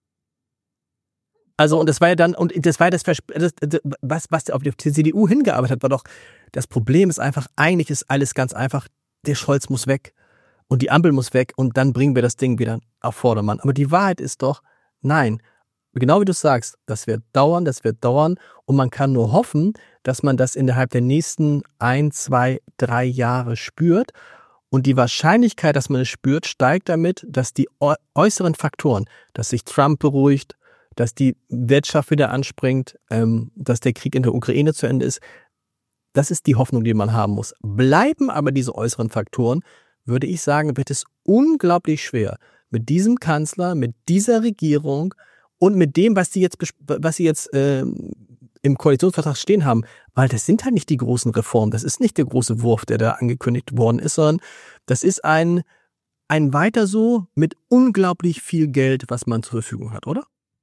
Also, und das war ja dann, und das war das, das was, was auf die C D U hingearbeitet hat, war doch, das Problem ist einfach, eigentlich ist alles ganz einfach, der Scholz muss weg und die Ampel muss weg und dann bringen wir das Ding wieder auf Vordermann. Aber die Wahrheit ist doch, nein, genau wie du sagst, das wird dauern, das wird dauern und man kann nur hoffen, dass man das innerhalb der nächsten ein, zwei, drei Jahre spürt und die Wahrscheinlichkeit, dass man es spürt, steigt damit, dass die äußeren Faktoren, dass sich Trump beruhigt, dass die Wirtschaft wieder anspringt, ähm, dass der Krieg in der Ukraine zu Ende ist. Das ist die Hoffnung, die man haben muss. Bleiben aber diese äußeren Faktoren, würde ich sagen, wird es unglaublich schwer, mit diesem Kanzler, mit dieser Regierung und mit dem, was sie jetzt, was sie jetzt äh, im Koalitionsvertrag stehen haben, weil das sind halt nicht die großen Reformen, das ist nicht der große Wurf, der da angekündigt worden ist, sondern das ist ein, ein weiter so mit unglaublich viel Geld, was man zur Verfügung hat, oder?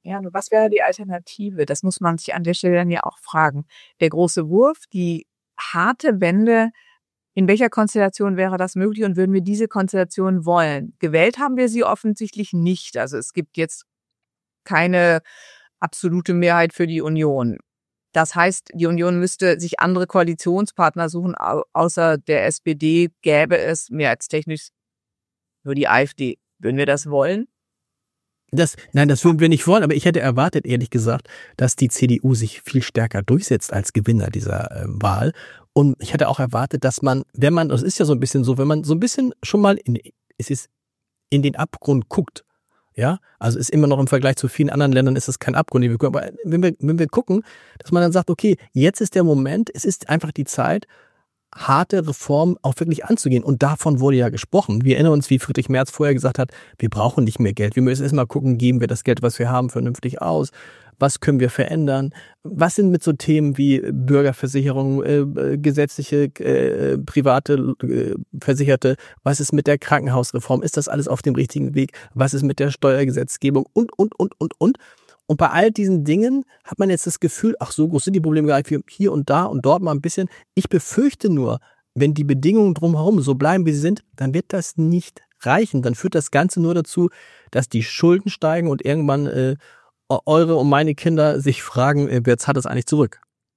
Ja, nur was wäre die Alternative? Das muss man sich an der Stelle dann ja auch fragen. Der große Wurf, die harte Wende, in welcher Konstellation wäre das möglich und würden wir diese Konstellation wollen? Gewählt haben wir sie offensichtlich nicht. Also es gibt jetzt keine absolute Mehrheit für die Union. Das heißt, die Union müsste sich andere Koalitionspartner suchen, au- außer der S P D gäbe es mehrheitstechnisch nur die AfD. Würden wir das wollen? Das, nein, das würden wir nicht wollen, aber ich hätte erwartet, ehrlich gesagt, dass die C D U sich viel stärker durchsetzt als Gewinner dieser äh, Wahl. Und ich hätte auch erwartet, dass man, wenn man, das ist ja so ein bisschen so, wenn man so ein bisschen schon mal in, es ist, in den Abgrund guckt, ja, also ist immer noch im Vergleich zu vielen anderen Ländern ist es kein Abgrund, den wir gucken. Aber wenn wir, wenn wir gucken, dass man dann sagt, okay, jetzt ist der Moment, es ist einfach die Zeit, harte Reformen auch wirklich anzugehen. Und davon wurde ja gesprochen. Wir erinnern uns, wie Friedrich Merz vorher gesagt hat, wir brauchen nicht mehr Geld. Wir müssen erst mal gucken, geben wir das Geld, was wir haben, vernünftig aus? Was können wir verändern? Was sind mit so Themen wie Bürgerversicherung, äh, gesetzliche, äh, private äh, Versicherte? Was ist mit der Krankenhausreform? Ist das alles auf dem richtigen Weg? Was ist mit der Steuergesetzgebung? Und, und, und, und, und. Und bei all diesen Dingen hat man jetzt das Gefühl, ach, so groß sind die Probleme gar nicht, hier und da und dort mal ein bisschen. Ich befürchte nur, wenn die Bedingungen drumherum so bleiben, wie sie sind, dann wird das nicht reichen. Dann führt das Ganze nur dazu, dass die Schulden steigen und irgendwann äh, eure und meine Kinder sich fragen, äh, wer zahlt das eigentlich zurück?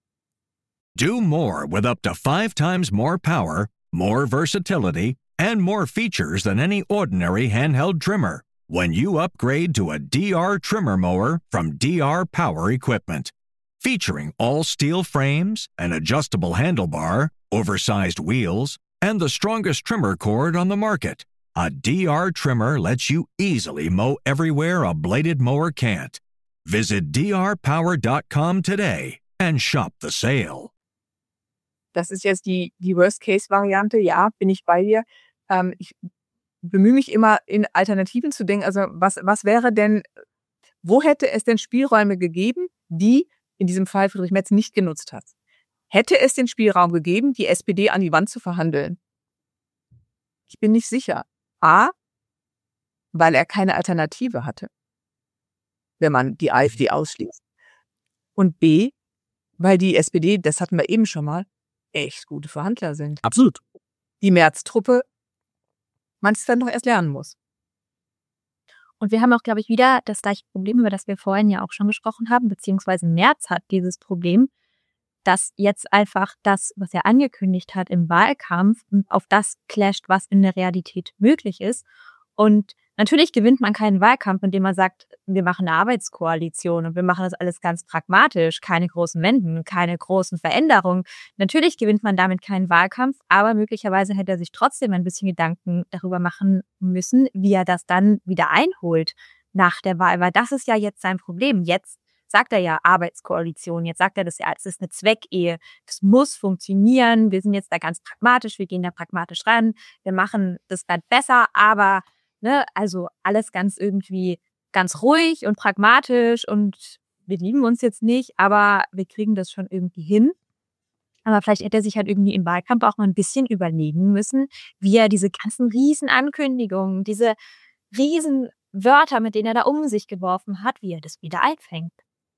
Do more with up to five times more power, more versatility, and more features than any ordinary handheld trimmer when you upgrade to a D R trimmer mower from D R Power Equipment. Featuring all steel frames, an adjustable handlebar, oversized wheels, and the strongest trimmer cord on the market, a D R trimmer lets you easily mow everywhere a bladed mower can't. Visit D R power dot com today and shop the sale. Das ist jetzt die, die Worst-Case-Variante. Ja, bin ich bei dir. Ähm, ich bemühe mich immer, in Alternativen zu denken. Also was, was wäre denn, wo hätte es denn Spielräume gegeben, die in diesem Fall Friedrich Merz nicht genutzt hat? Hätte es den Spielraum gegeben, die S P D an die Wand zu verhandeln? Ich bin nicht sicher. A, weil er keine Alternative hatte, wenn man die AfD ausschließt. Und B, weil die S P D, das hatten wir eben schon mal, echt gute Verhandler sind. Absolut. Die Merz-Truppe manches dann noch erst lernen muss. Und wir haben auch, glaube ich, wieder das gleiche Problem, über das wir vorhin ja auch schon gesprochen haben, beziehungsweise Merz hat dieses Problem, dass jetzt einfach das, was er angekündigt hat im Wahlkampf, auf das clasht, was in der Realität möglich ist. Und natürlich gewinnt man keinen Wahlkampf, indem man sagt, wir machen eine Arbeitskoalition und wir machen das alles ganz pragmatisch, keine großen Wenden, keine großen Veränderungen. Natürlich gewinnt man damit keinen Wahlkampf, aber möglicherweise hätte er sich trotzdem ein bisschen Gedanken darüber machen müssen, wie er das dann wieder einholt nach der Wahl, weil das ist ja jetzt sein Problem. Jetzt sagt er ja Arbeitskoalition, jetzt sagt er, das ist eine Zweckehe, das muss funktionieren, wir sind jetzt da ganz pragmatisch, wir gehen da pragmatisch ran, wir machen das dann besser, aber ne, also alles ganz irgendwie ganz ruhig und pragmatisch und wir lieben uns jetzt nicht, aber wir kriegen das schon irgendwie hin. Aber vielleicht hätte er sich halt irgendwie im Wahlkampf auch mal ein bisschen überlegen müssen, wie er diese ganzen Riesenankündigungen, diese Riesenwörter, mit denen er da um sich geworfen hat, wie er das wieder einfängt.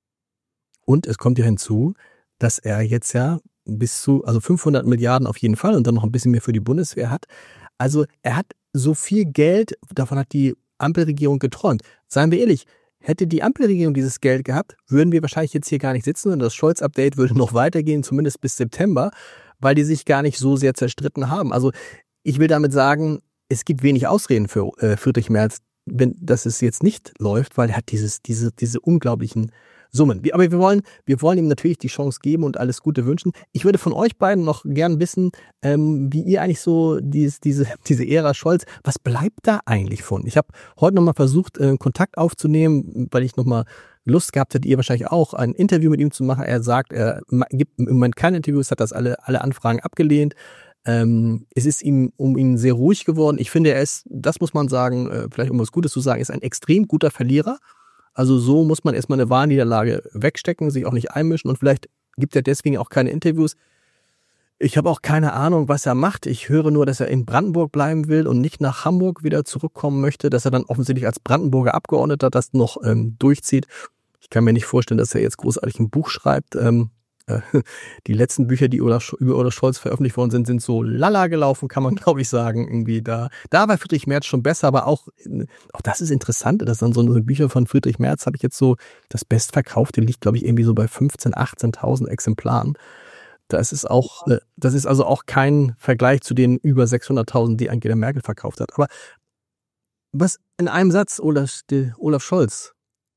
Und es kommt ja hinzu, dass er jetzt ja bis zu, also fünfhundert Milliarden auf jeden Fall und dann noch ein bisschen mehr für die Bundeswehr hat. Also er hat so viel Geld, davon hat die Ampelregierung geträumt. Seien wir ehrlich, hätte die Ampelregierung dieses Geld gehabt, würden wir wahrscheinlich jetzt hier gar nicht sitzen und das Scholz-Update würde noch weitergehen, zumindest bis September, weil die sich gar nicht so sehr zerstritten haben. Also ich will damit sagen, es gibt wenig Ausreden für äh, Friedrich Merz, wenn dass es jetzt nicht läuft, weil er hat dieses, diese, diese unglaublichen Summen. Aber wir wollen, wir wollen ihm natürlich die Chance geben und alles Gute wünschen. Ich würde von euch beiden noch gern wissen, ähm, wie ihr eigentlich so dieses, diese, diese Ära Scholz, was bleibt da eigentlich von? Ich habe heute nochmal versucht, äh, Kontakt aufzunehmen, weil ich nochmal Lust gehabt hätte, ihr wahrscheinlich auch, ein Interview mit ihm zu machen. Er sagt, er gibt im Moment keine Interviews, hat das alle, alle Anfragen abgelehnt. Ähm, es ist ihm um ihn sehr ruhig geworden. Ich finde, er ist, das muss man sagen, äh, vielleicht um was Gutes zu sagen, ist ein extrem guter Verlierer. Also so muss man erstmal eine Wahlniederlage wegstecken, sich auch nicht einmischen und vielleicht gibt er deswegen auch keine Interviews. Ich habe auch keine Ahnung, was er macht. Ich höre nur, dass er in Brandenburg bleiben will und nicht nach Hamburg wieder zurückkommen möchte, dass er dann offensichtlich als Brandenburger Abgeordneter das noch ähm, durchzieht. Ich kann mir nicht vorstellen, dass er jetzt großartig ein Buch schreibt. Ähm, äh, die letzten Bücher, die Olaf, über Olaf Scholz veröffentlicht worden sind, sind so lala gelaufen, kann man glaube ich sagen. Irgendwie da, da war Friedrich Merz schon besser, aber auch, auch das ist interessant, dass dann so Bücher von Friedrich Merz habe ich jetzt so, das bestverkaufte liegt glaube ich irgendwie so bei fünfzehntausend, achtzehntausend Exemplaren. Das ist auch, das ist also auch kein Vergleich zu den über sechshunderttausend, die Angela Merkel verkauft hat. Aber was in einem Satz, Olaf, Olaf Scholz?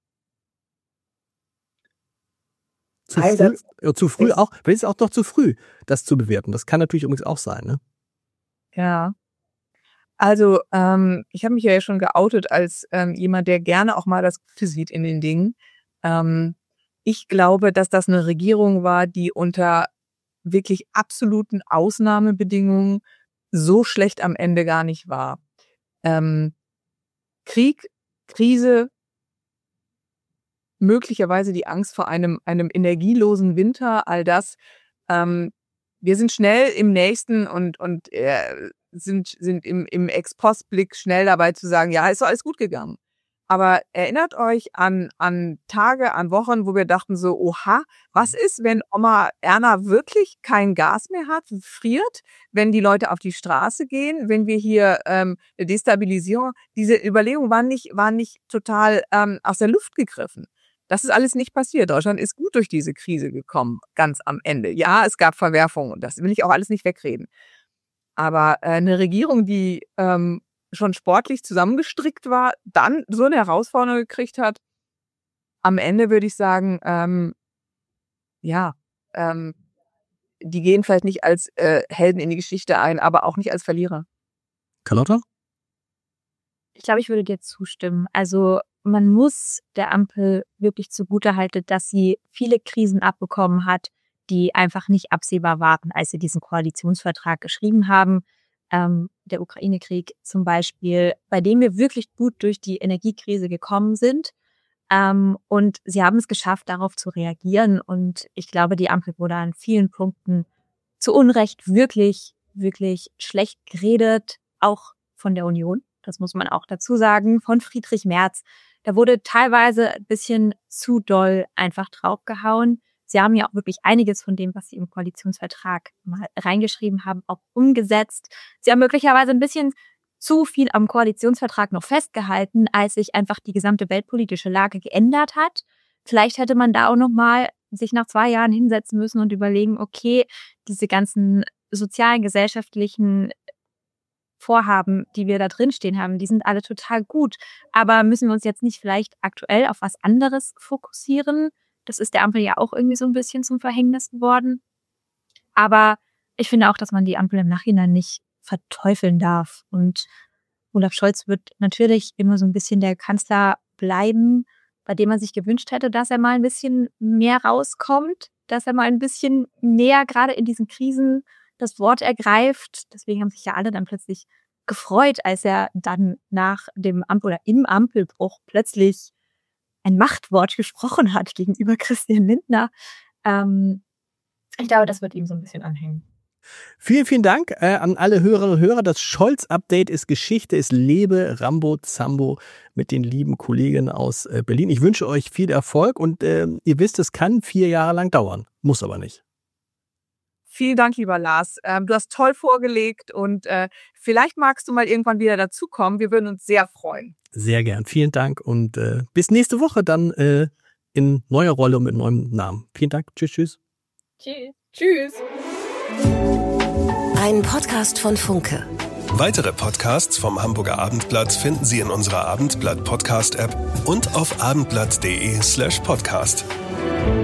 Zu früh, Satz. Ja, zu früh auch, weil es ist auch doch zu früh, das zu bewerten. Das kann natürlich übrigens auch sein, ne? Ja. Also, ähm, ich habe mich ja schon geoutet als ähm, jemand, der gerne auch mal das Gute sieht in den Dingen. Ähm, ich glaube, dass das eine Regierung war, die unter wirklich absoluten Ausnahmebedingungen so schlecht am Ende gar nicht war. Ähm, Krieg, Krise, möglicherweise die Angst vor einem, einem energielosen Winter, all das. Ähm, wir sind schnell im nächsten und, und äh, sind, sind im, im Ex-Post-Blick schnell dabei zu sagen, ja, ist doch alles gut gegangen. Aber erinnert euch an, an Tage, an Wochen, wo wir dachten so, oha, was ist, wenn Oma Erna wirklich kein Gas mehr hat, friert, wenn die Leute auf die Straße gehen, wenn wir hier ähm, eine Destabilisierung, diese Überlegungen waren nicht, waren nicht total ähm, aus der Luft gegriffen. Das ist alles nicht passiert. Deutschland ist gut durch diese Krise gekommen, ganz am Ende. Ja, es gab Verwerfungen und das will ich auch alles nicht wegreden. Aber äh, eine Regierung, die ähm, schon sportlich zusammengestrickt war, dann so eine Herausforderung gekriegt hat, am Ende würde ich sagen, ähm, ja, ähm, die gehen vielleicht nicht als äh, Helden in die Geschichte ein, aber auch nicht als Verlierer. Carlotta? Ich glaube, ich würde dir zustimmen. Also man muss der Ampel wirklich zugutehalten, dass sie viele Krisen abbekommen hat, die einfach nicht absehbar waren, als sie diesen Koalitionsvertrag geschrieben haben. Ähm, der Ukraine-Krieg zum Beispiel, bei dem wir wirklich gut durch die Energiekrise gekommen sind. Ähm, und sie haben es geschafft, darauf zu reagieren. Und ich glaube, die Ampel wurde an vielen Punkten zu Unrecht wirklich, wirklich schlecht geredet, auch von der Union. Das muss man auch dazu sagen, von Friedrich Merz. Da wurde teilweise ein bisschen zu doll einfach draufgehauen. Sie haben ja auch wirklich einiges von dem, was Sie im Koalitionsvertrag mal reingeschrieben haben, auch umgesetzt. Sie haben möglicherweise ein bisschen zu viel am Koalitionsvertrag noch festgehalten, als sich einfach die gesamte weltpolitische Lage geändert hat. Vielleicht hätte man da auch noch mal sich nach zwei Jahren hinsetzen müssen und überlegen, okay, diese ganzen sozialen, gesellschaftlichen Vorhaben, die wir da drinstehen haben, die sind alle total gut. Aber müssen wir uns jetzt nicht vielleicht aktuell auf was anderes fokussieren? Das ist der Ampel ja auch irgendwie so ein bisschen zum Verhängnis geworden. Aber ich finde auch, dass man die Ampel im Nachhinein nicht verteufeln darf. Und Olaf Scholz wird natürlich immer so ein bisschen der Kanzler bleiben, bei dem man sich gewünscht hätte, dass er mal ein bisschen mehr rauskommt, dass er mal ein bisschen näher gerade in diesen Krisen das Wort ergreift. Deswegen haben sich ja alle dann plötzlich gefreut, als er dann nach dem Ampel oder im Ampelbruch plötzlich ein Machtwort gesprochen hat gegenüber Christian Lindner. Ähm, ich glaube, das wird ihm so ein bisschen anhängen. Vielen, vielen Dank äh, an alle Hörerinnen und Hörer. Das Scholz-Update ist Geschichte, es lebe Rambozambo mit den lieben Kolleginnen aus äh, Berlin. Ich wünsche euch viel Erfolg und äh, ihr wisst, es kann vier Jahre lang dauern. Muss aber nicht. Vielen Dank, lieber Lars. Ähm, du hast toll vorgelegt und äh, vielleicht magst du mal irgendwann wieder dazukommen. Wir würden uns sehr freuen. Sehr gern. Vielen Dank und äh, bis nächste Woche dann äh, in neuer Rolle und mit neuem Namen. Vielen Dank. Tschüss, tschüss. Tschüss. Tschüss. Ein Podcast von Funke. Weitere Podcasts vom Hamburger Abendblatt finden Sie in unserer Abendblatt Podcast App und auf abendblatt punkt de slash podcast.